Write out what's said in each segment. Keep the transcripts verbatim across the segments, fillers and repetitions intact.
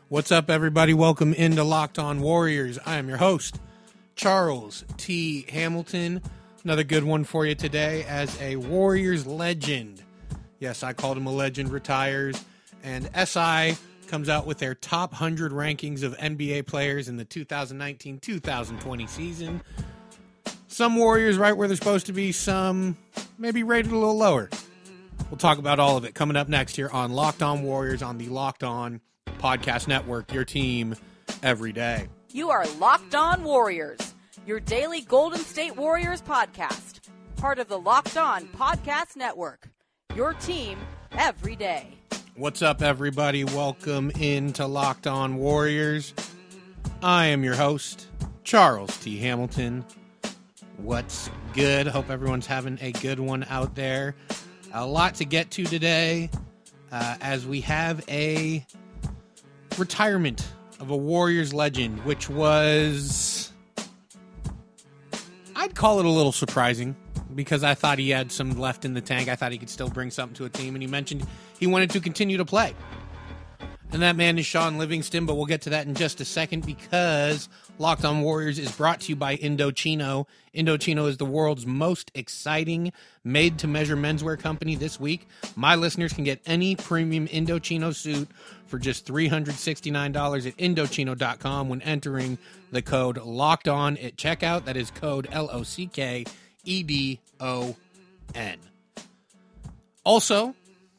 What's up, everybody? Welcome into Locked On Warriors. I am your host, Charles T. Hamilton. Another good one for you today as a Warriors legend. Yes, I called him a legend, retires, and S I comes out with their top one hundred rankings of N B A players in the two thousand nineteen two thousand twenty season. Some Warriors right where they're supposed to be, some maybe rated a little lower. We'll talk about all of it coming up next here on Locked On Warriors on the Locked On Podcast Network, your team every day. You are Locked On Warriors, your daily Golden State Warriors podcast. Part of the Locked On Podcast Network, your team every day. What's up, everybody? Welcome into Locked On Warriors. I am your host, Charles T. Hamilton. What's good? Hope everyone's having a good one out there. A lot to get to today uh, as we have a retirement of a Warriors legend, which was, I'd call it a little surprising because I thought he had some left in the tank. I thought he could still bring something to a team, and he mentioned he wanted to continue to play. And that man is Shaun Livingston, but we'll get to that in just a second because Locked On Warriors is brought to you by Indochino. Indochino is the world's most exciting made-to-measure menswear company this week. My listeners can get any premium Indochino suit for just three hundred sixty-nine dollars at Indochino dot com when entering the code LOCKEDON at checkout. That is code L O C K E D O N. Also,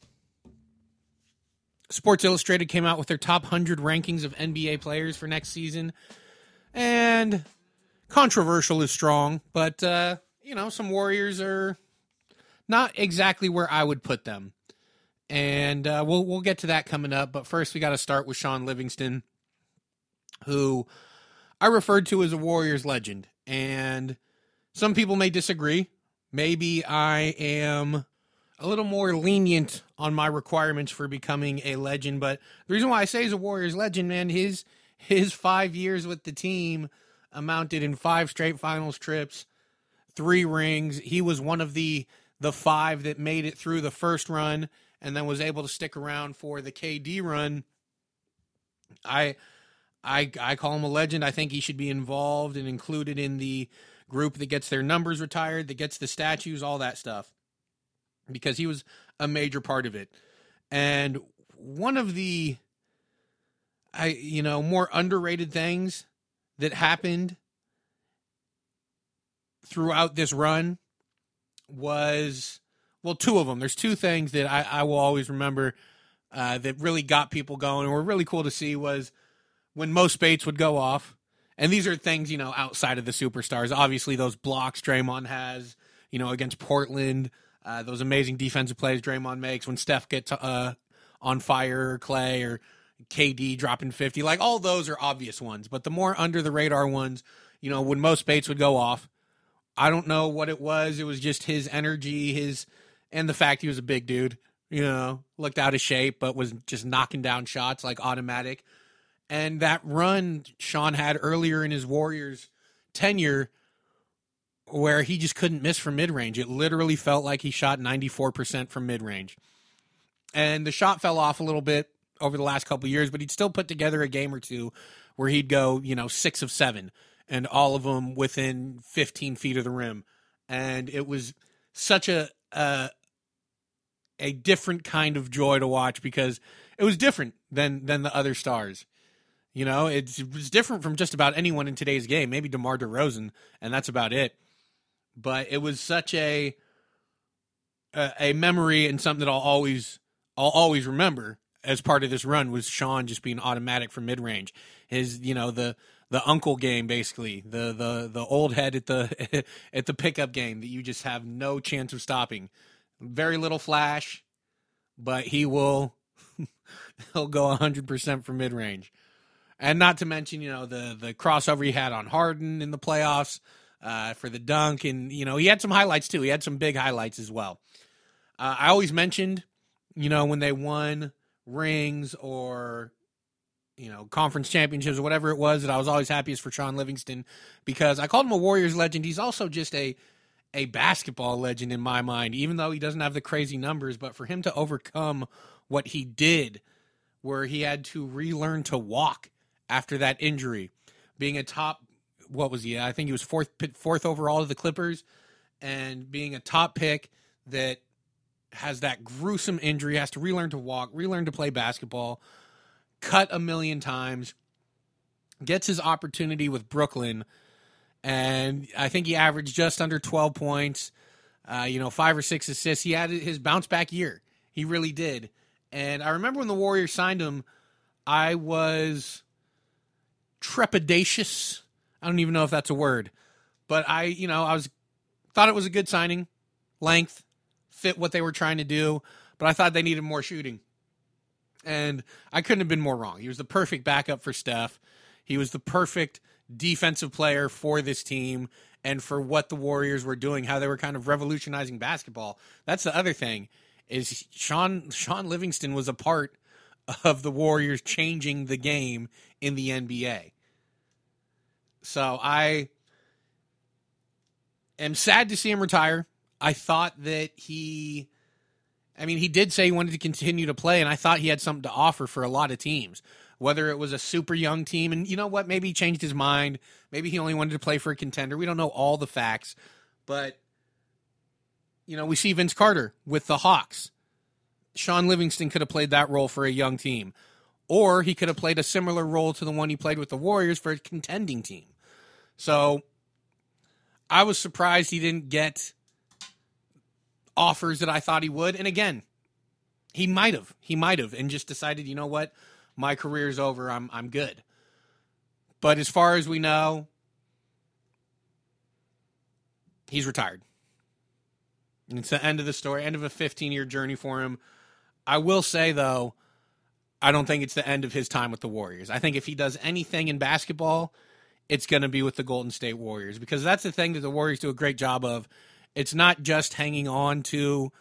Sports Illustrated came out with their top one hundred rankings of N B A players for next season. And controversial is strong, but, uh, you know, some Warriors are not exactly where I would put them. And uh, we'll we'll get to that coming up. But first, we got to start with Shaun Livingston, who I referred to as a Warriors legend. And some people may disagree. Maybe I am a little more lenient on my requirements for becoming a legend. But the reason why I say he's a Warriors legend, man, his his five years with the team amounted in five straight finals trips, three rings. He was one of the the five that made it through the first run and then was able to stick around for the K D run. I I I call him a legend. I think he should be involved and included in the group that gets their numbers retired, that gets the statues, all that stuff, because he was a major part of it. And one of the, I you know, more underrated things that happened throughout this run was, well, two of them. There's two things that I, I will always remember uh, that really got people going and were really cool to see was when Mo Spates would go off. And these are things, you know, outside of the superstars. Obviously, those blocks Draymond has, you know, against Portland, uh, those amazing defensive plays Draymond makes when Steph gets uh, on fire, or Clay, or K D dropping fifty. Like, all those are obvious ones. But the more under-the-radar ones, you know, when Mo Spates would go off, I don't know what it was. It was just his energy, his, and the fact he was a big dude, you know, looked out of shape, but was just knocking down shots like automatic. And that run Shaun had earlier in his Warriors tenure where he just couldn't miss from mid-range. It literally felt like he shot ninety-four percent from mid-range. And the shot fell off a little bit over the last couple of years, but he'd still put together a game or two where he'd go, you know, six of seven, and all of them within fifteen feet of the rim. And it was such a a, a different kind of joy to watch because it was different than than the other stars. You know, it's, it was different from just about anyone in today's game, maybe DeMar DeRozan, and that's about it. But it was such a a, a memory and something that I'll always I'll always remember as part of this run was Shaun just being automatic from mid-range. His, you know, the the uncle game, basically, the the the old head at the at the pickup game that you just have no chance of stopping. Very little flash, but he will he'll go one hundred percent from mid-range. And not to mention, you know, the the crossover he had on Harden in the playoffs uh, for the dunk. And, you know, he had some highlights, too. He had some big highlights as well. Uh, I always mentioned, you know, when they won rings or, you know, conference championships or whatever it was, that I was always happiest for Shaun Livingston because I called him a Warriors legend. He's also just a a basketball legend in my mind, even though he doesn't have the crazy numbers. But for him to overcome what he did where he had to relearn to walk after that injury, being a top, what was he? I think he was fourth fourth overall to the Clippers, and being a top pick that has that gruesome injury, has to relearn to walk, relearn to play basketball, cut a million times, gets his opportunity with Brooklyn, and I think he averaged just under twelve points, uh, you know, five or six assists. He had his bounce back year. He really did. And I remember when the Warriors signed him, I was trepidatious. I don't even know if that's a word, but I, you know, I was thought it was a good signing, length, fit what they were trying to do, but I thought they needed more shooting. And I couldn't have been more wrong. He was the perfect backup for Steph. He was the perfect defensive player for this team and for what the Warriors were doing, how they were kind of revolutionizing basketball. That's the other thing, is Sean Sean Livingston was a part of the Warriors changing the game in the N B A. So I am sad to see him retire. I thought that he, I mean, he did say he wanted to continue to play, and I thought he had something to offer for a lot of teams, whether it was a super young team. And you know what? Maybe he changed his mind. Maybe he only wanted to play for a contender. We don't know all the facts, but you know, we see Vince Carter with the Hawks. Sean Livingston could have played that role for a young team, or he could have played a similar role to the one he played with the Warriors for a contending team. So I was surprised he didn't get offers that I thought he would. And again, he might have, he might have, and just decided, you know what, my career's over. I'm, I'm good. But as far as we know, he's retired. And it's the end of the story, end of a fifteen-year journey for him. I will say, though, I don't think it's the end of his time with the Warriors. I think if he does anything in basketball, it's going to be with the Golden State Warriors, because that's the thing that the Warriors do a great job of. It's not just hanging on to,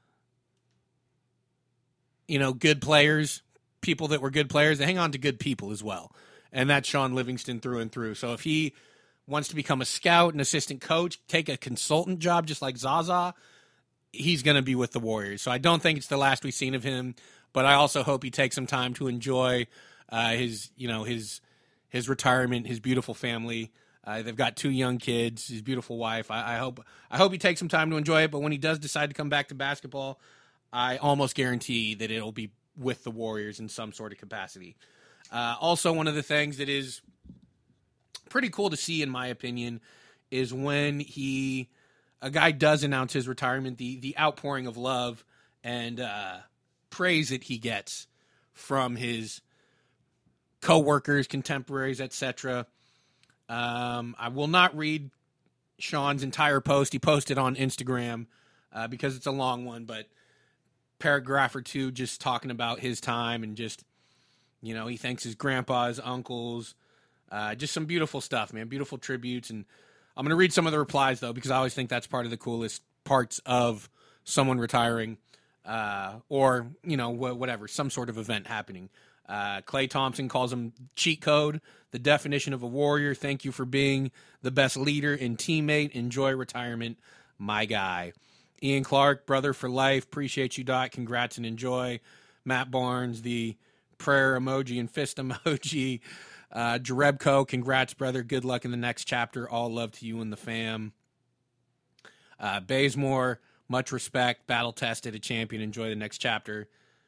you know, good players, people that were good players. They hang on to good people as well. And that's Sean Livingston through and through. So if he wants to become a scout, an assistant coach, take a consultant job just like Zaza, he's going to be with the Warriors. So I don't think it's the last we've seen of him, but I also hope he takes some time to enjoy uh, his, you know, his his retirement, his beautiful family. Uh, they've got two young kids, his beautiful wife. I, I hope I hope he takes some time to enjoy it, but when he does decide to come back to basketball, I almost guarantee that it'll be with the Warriors in some sort of capacity. Uh, also, one of the things that is pretty cool to see, in my opinion, is when he... a guy does announce his retirement, the the outpouring of love and uh, praise that he gets from his coworkers, contemporaries, et cetera. Um, I will not read Sean's entire post. He posted on Instagram uh, because it's a long one, but paragraph or two just talking about his time and just, you know, he thanks his grandpa, his uncles, uh, just some beautiful stuff, man, beautiful tributes. And I'm going to read some of the replies, though, because I always think that's part of the coolest parts of someone retiring uh, or, you know, wh- whatever, some sort of event happening. Uh, Klay Thompson calls him cheat code, the definition of a warrior. Thank you for being the best leader and teammate. Enjoy retirement, my guy. Ian Clark, brother for life. Appreciate you, Doc. Congrats and enjoy. Matt Barnes, the prayer emoji and fist emoji. Uh, Jarebko, congrats, brother. Good luck in the next chapter. All love to you and the fam. Uh, Bazemore, much respect. Battle-tested, a champion. Enjoy the next chapter.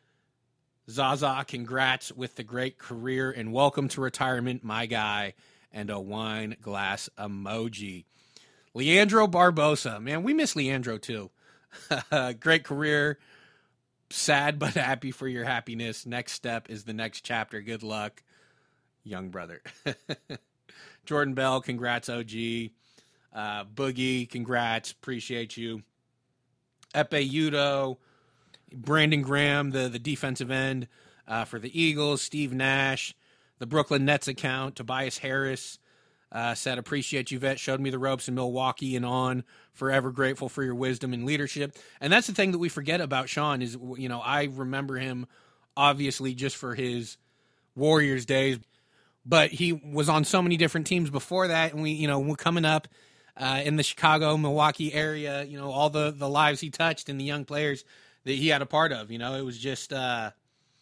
Zaza, congrats with the great career and welcome to retirement, my guy. And a wine glass emoji. Leandro Barbosa. Man, we miss Leandro, too. Great career. Sad but happy for your happiness. Next step is the next chapter. Good luck, young brother. Jordan Bell, congrats, O G. Uh, Boogie, congrats. Appreciate you. Epe Udo. Brandon Graham, the, the defensive end uh, for the Eagles. Steve Nash, the Brooklyn Nets account. Tobias Harris uh, said, appreciate you, vet. Showed me the ropes in Milwaukee and on. Forever grateful for your wisdom and leadership. And that's the thing that we forget about Sean is, you know, I remember him obviously just for his Warriors days, but he was on so many different teams before that. And we, you know, we're coming up uh, in the Chicago, Milwaukee area, you know, all the, the lives he touched and the young players that he had a part of, you know, it was just, uh,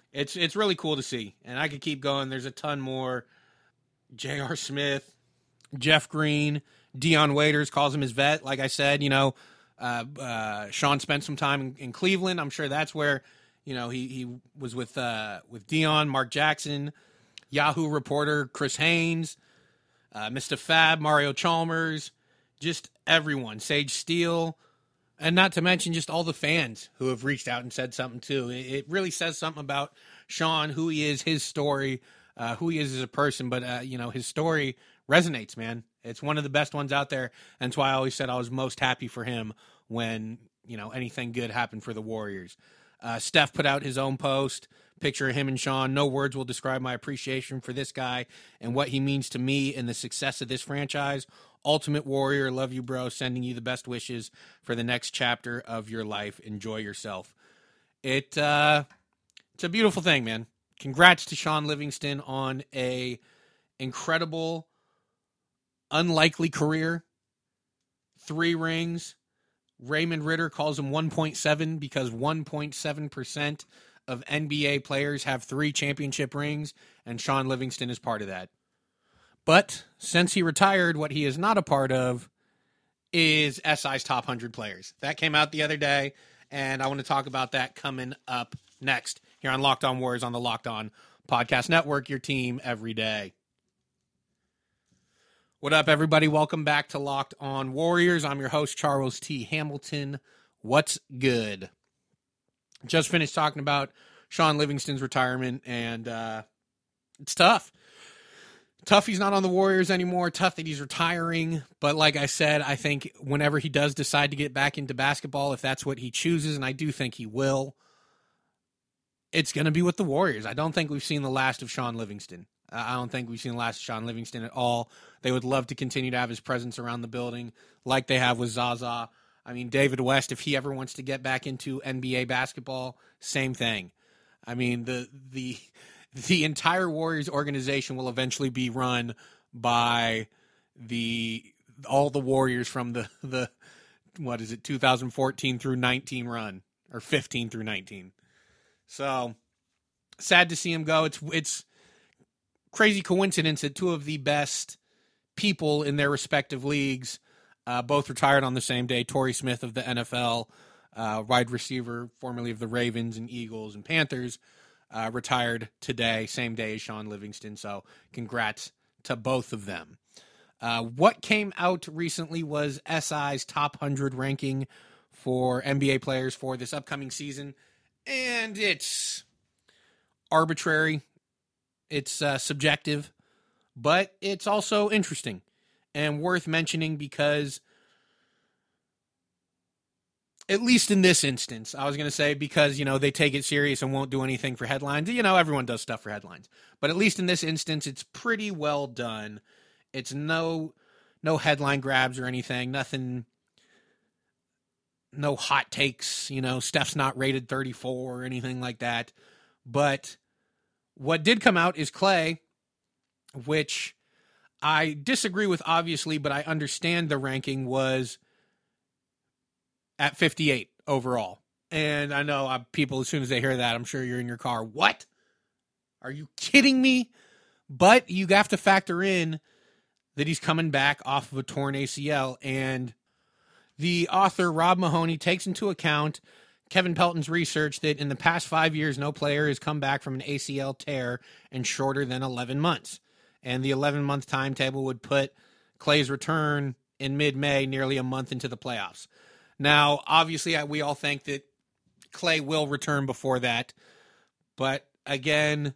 it's it's really cool to see, and I could keep going. There's a ton more. J R. Smith, Jeff Green, Dion Waiters calls him his vet. Like I said, you know, uh, uh, Sean spent some time in, in Cleveland. I'm sure that's where, you know, he he was with uh, with Dion, Mark Jackson, Yahoo reporter Chris Haynes, uh, Mister Fab, Mario Chalmers, just everyone, Sage Steele, and not to mention just all the fans who have reached out and said something too. It, it really says something about Sean, who he is, his story, uh, who he is as a person. But, uh, you know, his story resonates, man. It's one of the best ones out there. And that's why I always said I was most happy for him when, you know, anything good happened for the Warriors. Uh, Steph put out his own post, picture of him and Sean. No words will describe my appreciation for this guy and what he means to me and the success of this franchise. Ultimate Warrior, love you, bro. Sending you the best wishes for the next chapter of your life. Enjoy yourself. It uh, it's a beautiful thing, man. Congrats to Sean Livingston on a incredible, unlikely career. Three rings. Raymond Ritter calls him one point seven because one point seven percent of N B A players have three championship rings, and Sean Livingston is part of that. But since he retired, what he is not a part of is S I's top one hundred players. That came out the other day, and I want to talk about that coming up next here on Locked On Warriors on the Locked On Podcast Network, your team every day. What up, everybody? Welcome back to Locked On Warriors. I'm your host, Charles T. Hamilton. What's good? Just finished talking about Sean Livingston's retirement, and uh, it's tough. Tough he's not on the Warriors anymore. Tough that he's retiring. But like I said, I think whenever he does decide to get back into basketball, if that's what he chooses, and I do think he will, it's going to be with the Warriors. I don't think we've seen the last of Sean Livingston. I don't think we've seen the last of Sean Livingston at all. They would love to continue to have his presence around the building like they have with Zaza. I mean, David West, if he ever wants to get back into N B A basketball, same thing. I mean, the the the entire Warriors organization will eventually be run by the all the Warriors from the, the what is it, two thousand fourteen through nineteen run, or fifteen through nineteen. So, sad to see him go. It's it's crazy coincidence that two of the best people in their respective leagues uh, both retired on the same day. Torrey Smith of the N F L, uh, wide receiver, formerly of the Ravens and Eagles and Panthers, uh, retired today, same day as Sean Livingston. So congrats to both of them. Uh, what came out recently was S I's top one hundred ranking for N B A players for this upcoming season. And it's arbitrary. It's uh, subjective, but it's also interesting and worth mentioning because, at least in this instance, I was going to say because, you know, they take it serious and won't do anything for headlines. You know, everyone does stuff for headlines. But at least in this instance, it's pretty well done. It's no no headline grabs or anything. Nothing, no hot takes. You know, Steph's not rated thirty-four or anything like that. But what did come out is Klay, which I disagree with, obviously, but I understand the ranking was at fifty-eight overall. And I know uh, people, as soon as they hear that, I'm sure you're in your car. What? Are you kidding me? But you have to factor in that he's coming back off of a torn A C L. And the author, Rob Mahoney, takes into account Kevin Pelton's research that in the past five years, no player has come back from an A C L tear in shorter than eleven months. And the eleven-month timetable would put Klay's return in mid-May, nearly a month into the playoffs. Now, obviously, we all think that Klay will return before that. But again,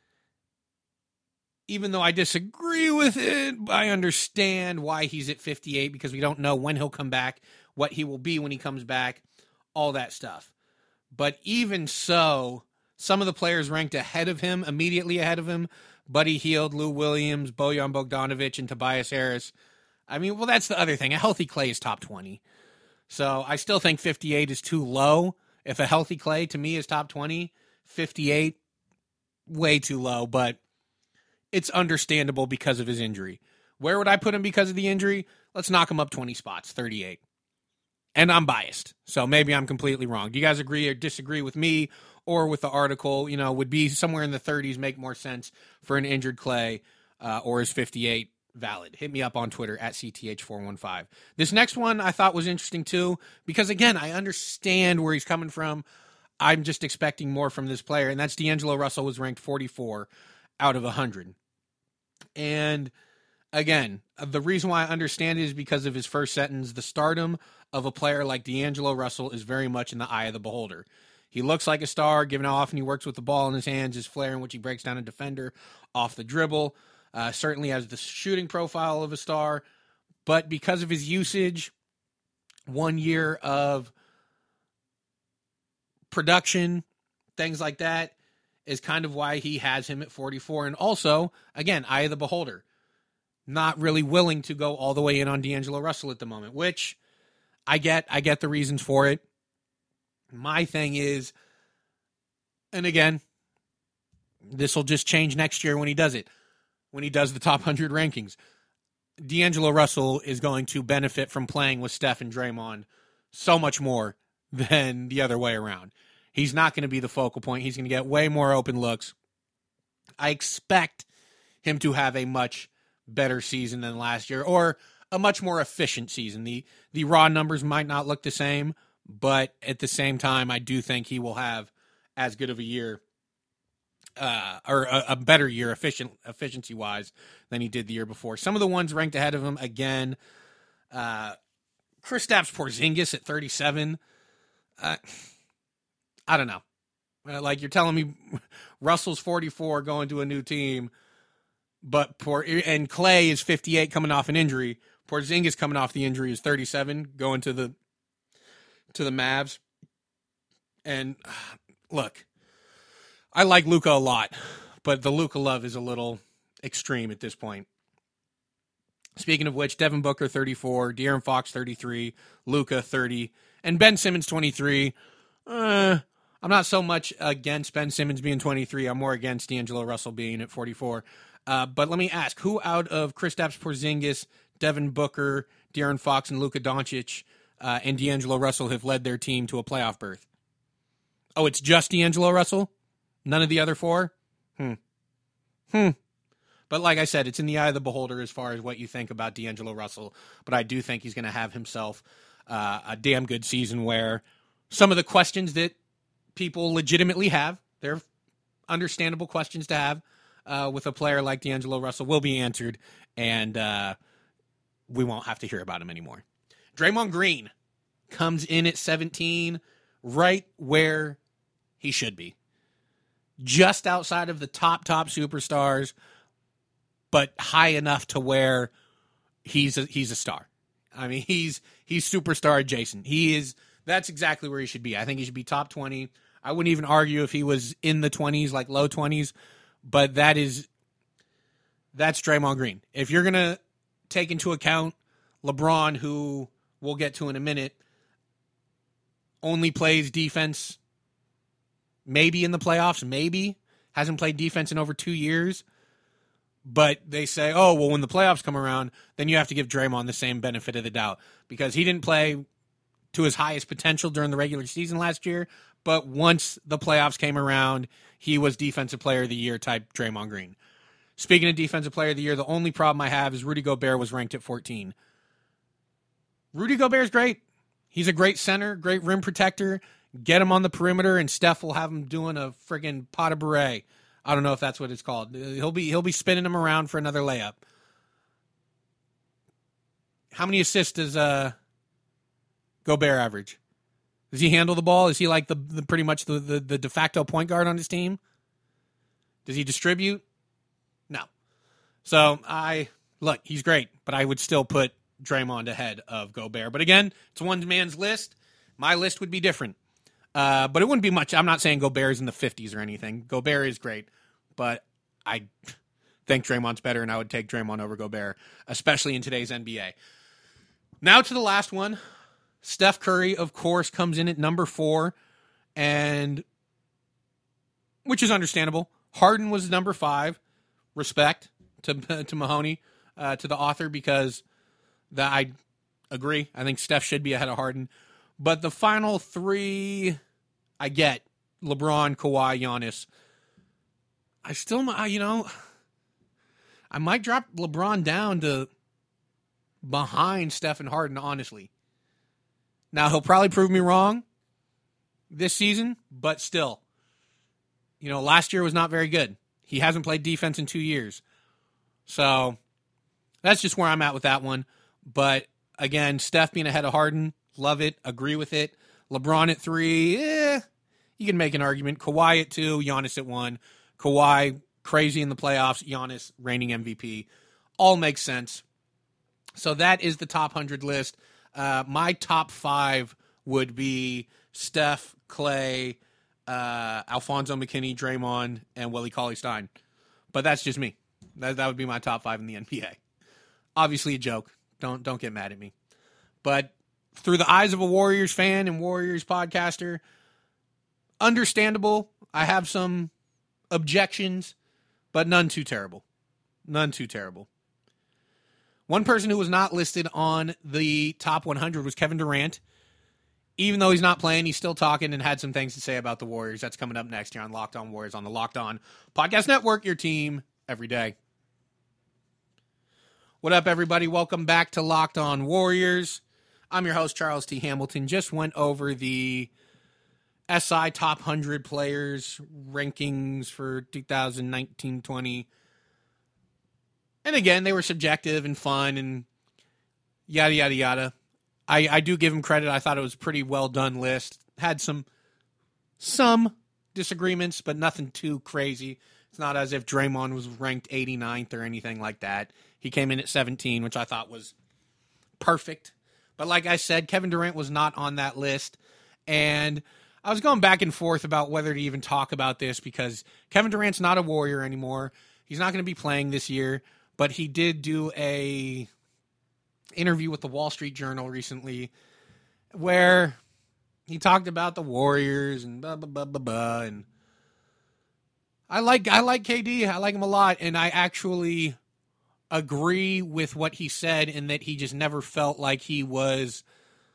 even though I disagree with it, I understand why he's at fifty-eight, because we don't know when he'll come back, what he will be when he comes back, all that stuff. But even so, some of the players ranked ahead of him, immediately ahead of him, Buddy Hield, Lou Williams, Bojan Bogdanovic, and Tobias Harris. I mean, well, that's the other thing. A healthy Klay is top twenty. So I still think fifty-eight is too low. If a healthy Klay, to me, is top twenty, fifty-eight, way too low, but it's understandable because of his injury. Where would I put him because of the injury? Let's knock him up twenty spots, thirty-eight. And I'm biased, so maybe I'm completely wrong. Do you guys agree or disagree with me or with the article? You know, would be somewhere in the thirties make more sense for an injured Clay, uh, or is fifty-eight valid? Hit me up on Twitter at C T H four one five. This next one I thought was interesting too, because again, I understand where he's coming from. I'm just expecting more from this player, and that's D'Angelo Russell was ranked forty-four out of one hundred. And again, the reason why I understand it is because of his first sentence. The stardom of a player like D'Angelo Russell is very much in the eye of the beholder. He looks like a star, given how often he works with the ball in his hands, his flair in which he breaks down a defender off the dribble. Uh, certainly has the shooting profile of a star, but because of his usage, one year of production, things like that, is kind of why he has him at forty-four. And also, again, eye of the beholder. Not really willing to go all the way in on D'Angelo Russell at the moment, which I get. I get the reasons for it. My thing is, and again, this will just change next year when he does it, when he does the top one hundred rankings. D'Angelo Russell is going to benefit from playing with Steph and Draymond so much more than the other way around. He's not going to be the focal point. He's going to get way more open looks. I expect him to have a much better season than last year, or a much more efficient season. The the raw numbers might not look the same, but at the same time, I do think he will have as good of a year, uh, or a, a better year efficient efficiency-wise than he did the year before. Some of the ones ranked ahead of him, again, uh, Kristaps Porzingis at thirty-seven. Uh, I don't know. Uh, like, you're telling me Russell's forty-four going to a new team, but Por- and Clay is fifty-eight coming off an injury. Porzingis coming off the injury is thirty-seven going to the to the Mavs. And look, I like Luka a lot, but the Luka love is a little extreme at this point. Speaking of which, Devin Booker thirty-four, De'Aaron Fox thirty-three, Luka thirty, and Ben Simmons twenty-three. Uh, I'm not so much against Ben Simmons being twenty-three. I'm more against D'Angelo Russell being at forty-four. Uh, but let me ask, who out of Kristaps Porzingis, Devin Booker, De'Aaron Fox, and Luka Doncic uh, and D'Angelo Russell have led their team to a playoff berth? Oh, it's just D'Angelo Russell? None of the other four? Hmm. Hmm. But like I said, it's in the eye of the beholder as far as what you think about D'Angelo Russell. But I do think he's going to have himself uh, a damn good season where some of the questions that people legitimately have, they're understandable questions to have uh, with a player like D'Angelo Russell, will be answered, and uh, we won't have to hear about him anymore. Draymond Green comes in at seventeen, right where he should be. Just outside of the top, top superstars, but high enough to where he's a, he's a star. I mean, he's he's superstar adjacent. He is, that's exactly where he should be. I think he should be top twenty. I wouldn't even argue if he was in the twenties, like low twenties, but that is, that's Draymond Green. If you're going to take into account LeBron, who we'll get to in a minute, only plays defense maybe in the playoffs, maybe, hasn't played defense in over two years, but they say, oh, well, when the playoffs come around, then you have to give Draymond the same benefit of the doubt, because he didn't play to his highest potential during the regular season last year, but once the playoffs came around, he was Defensive Player of the Year type Draymond Green. Speaking of Defensive Player of the Year, the only problem I have is Rudy Gobert was ranked at fourteen. Rudy Gobert's great. He's a great center, great rim protector. Get him on the perimeter, and Steph will have him doing a friggin' pot of beret. I don't know if that's what it's called. He'll be he'll be spinning him around for another layup. How many assists does uh, Gobert average? Does he handle the ball? Is he like the, the pretty much the, the, the de facto point guard on his team? Does he distribute? No. So I look, he's great, but I would still put Draymond ahead of Gobert. But again, it's one man's list. My list would be different. Uh, but it wouldn't be much. I'm not saying Gobert is in the fifties or anything. Gobert is great, but I think Draymond's better, and I would take Draymond over Gobert, especially in today's N B A. Now to the last one. Steph Curry, of course, comes in at number four, and which is understandable. Harden was number five. Respect to to Mahoney, uh, to the author, because that I agree. I think Steph should be ahead of Harden. But the final three, I get LeBron, Kawhi, Giannis. I still, you know, I might drop LeBron down to behind Steph and Harden, honestly. Now, he'll probably prove me wrong this season, but still. You know, last year was not very good. He hasn't played defense in two years. So, that's just where I'm at with that one. But, again, Steph being ahead of Harden, love it, agree with it. LeBron at three, eh, you can make an argument. Kawhi at two, Giannis at one. Kawhi, crazy in the playoffs. Giannis, reigning M V P. All makes sense. So that is the top one hundred list. Uh, my top five would be Steph, Clay, uh, Alfonso McKinney, Draymond, and Willie Cauley-Stein. But that's just me. That, that would be my top five in the N B A. Obviously a joke. Don't don't get mad at me. But through the eyes of a Warriors fan and Warriors podcaster, understandable. I have some objections, but none too terrible. None too terrible. One person who was not listed on the top one hundred was Kevin Durant. Even though he's not playing, he's still talking and had some things to say about the Warriors. That's coming up next here on Locked On Warriors on the Locked On Podcast Network, your team every day. What up, everybody? Welcome back to Locked On Warriors. I'm your host, Charles T. Hamilton. Just went over the S I Top one hundred Players rankings for two thousand nineteen twenty. And again, they were subjective and fun and yada, yada, yada. I, I do give him credit. I thought it was a pretty well done list. Had some some disagreements, but nothing too crazy. It's not as if Draymond was ranked eighty-ninth or anything like that. He came in at seventeen, which I thought was perfect. But like I said, Kevin Durant was not on that list. And I was going back and forth about whether to even talk about this because Kevin Durant's not a Warrior anymore. He's not going to be playing this year. But he did do a interview with the Wall Street Journal recently where he talked about the Warriors and blah, blah, blah, blah, blah. And I like, I like K D. I like him a lot. And I actually agree with what he said in that he just never felt like he was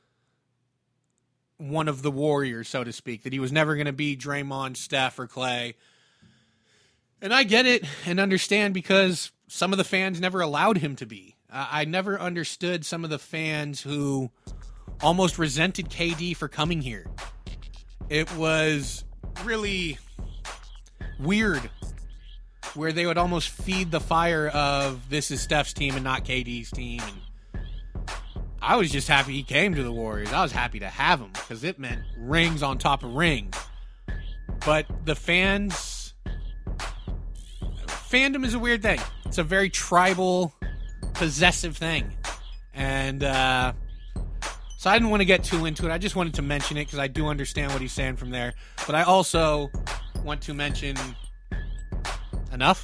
one of the Warriors, so to speak, that he was never going to be Draymond, Steph, or Clay. And I get it and understand because some of the fans never allowed him to be. Uh, I never understood some of the fans who almost resented K D for coming here. It was really weird where they would almost feed the fire of this is Steph's team and not K D's team. And I was just happy he came to the Warriors. I was happy to have him because it meant rings on top of rings. But the fans... Fandom is a weird thing. It's a very tribal, possessive thing. And uh, so I didn't want to get too into it. I just wanted to mention it because I do understand what he's saying from there. But I also want to mention enough.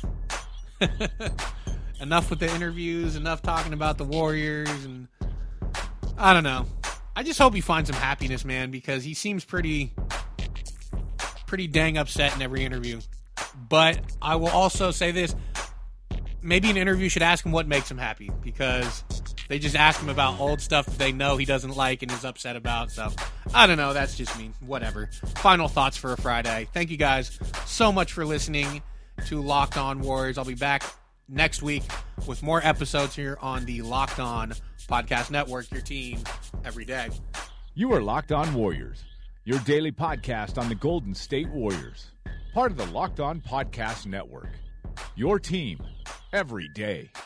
Enough with the interviews, enough talking about the Warriors. And I don't know. I just hope he finds some happiness, man, because he seems pretty, pretty dang upset in every interview. But I will also say this. Maybe an interview should ask him what makes him happy because they just ask him about old stuff that they know he doesn't like and is upset about. So, I don't know. That's just me. Whatever. Final thoughts for a Friday. Thank you guys so much for listening to Locked On Warriors. I'll be back next week with more episodes here on the Locked On Podcast Network, your team every day. You are Locked On Warriors, your daily podcast on the Golden State Warriors. Part of the Locked On Podcast Network. Your team every day.